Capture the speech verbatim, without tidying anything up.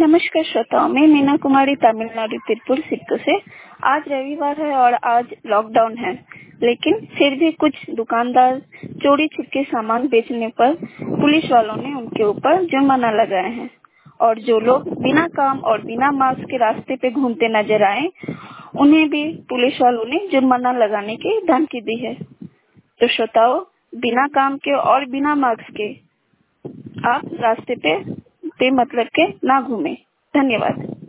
नमस्कार श्रोताओं, मैं मीना कुमारी तमिलनाडु तिरुपुर सिक्कू से। आज रविवार है और आज लॉकडाउन है, लेकिन फिर भी कुछ दुकानदार चोरी छिपके सामान बेचने पर पुलिस वालों ने उनके ऊपर जुर्माना लगाए हैं और जो लोग बिना काम और बिना मास्क के रास्ते पे घूमते नजर आए उन्हें भी पुलिस वालों ने जुर्माना लगाने की धमकी दी है। तो श्रोताओं, बिना काम के और बिना मास्क के आप रास्ते पे बेमतलब के ना घूमें। धन्यवाद।